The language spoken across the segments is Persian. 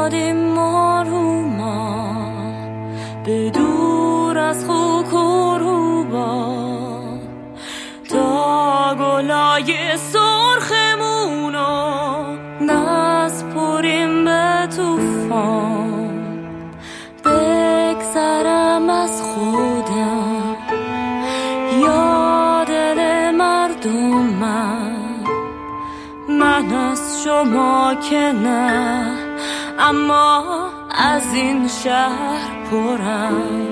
دادیم ما رو ما به دور از خوک و روبا تا گلای سرخمونو نسپریم به توفان بگذرم از خودم یا دل مردمم من از شما که نه اما از این شهر پرم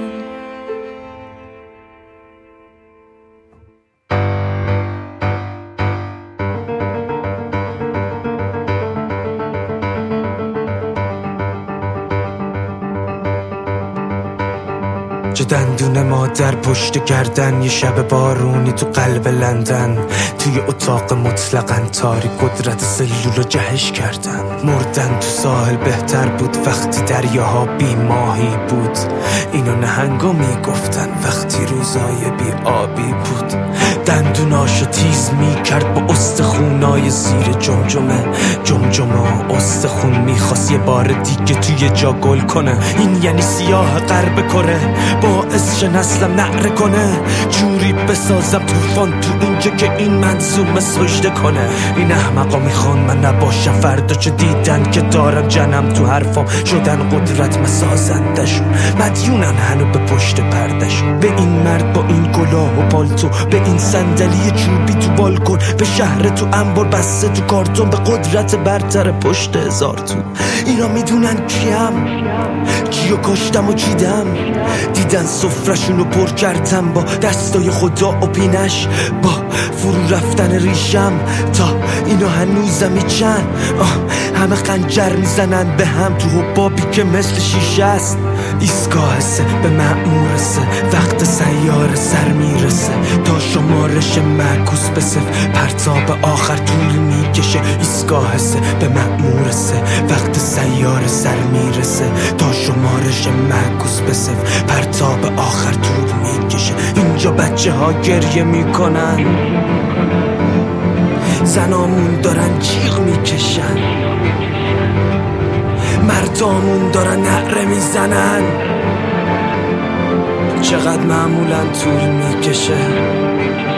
چه دندون مادر پشت گردن یه شب بارونی تو قلب لندن توی اتاق مطلقاً تاریک قدرت سلول رو جهش کردن مردن تو ساحل بهتر بود وقتی دریاها بی ماهی بود اینو نهنگا میگفتن وقتی روزای بی آبی بود دندوناشو تیز میکرد با استخونای زیر جمجمه استخون میخواست یه بار دیگه توی جا گل کنه این یعنی سیاه غرب کره باعث شه نسلم نعره کنه جوری بسازم طوفان تو اینجا که این منظومه سجده کنه این احمقا میخوان من نباشم فردا چه دیدن که دارم جنم تو حرفام شدن قدرت مسازندشون مدیونن هنو به پشت پردشون به این مرد با این کلاه و پالتو به این صندلی چوبی تو بالکن به شهر تو انبار بسته تو کارتون به قدرت برتر پشت هزار تو اینا میدونن کیو کشتم و چیدم دیدن سفرشونو پر کردم با دستای خدا و پینش با فرو رفتن ریشم تا اینا هنوزمی چند همه خنجر میزنن به هم تو حبابی که مثل شیشه است ایستگاه سه به مأمور سه وقت سیاره سر میرسه تا شمارش معکوس به صفر پرتاب آخر طول میکشه ایستگاه سه به مأمور سه وقت سیاره سر میرسه تا شمارش معکوس به صفر پرتاب آخر طول میکشه اینجا بچه ها گریه میکنن زنامون دارن جیغ میکشن مردامون دارن نعره میزنن چقدر معمولا طول میکشه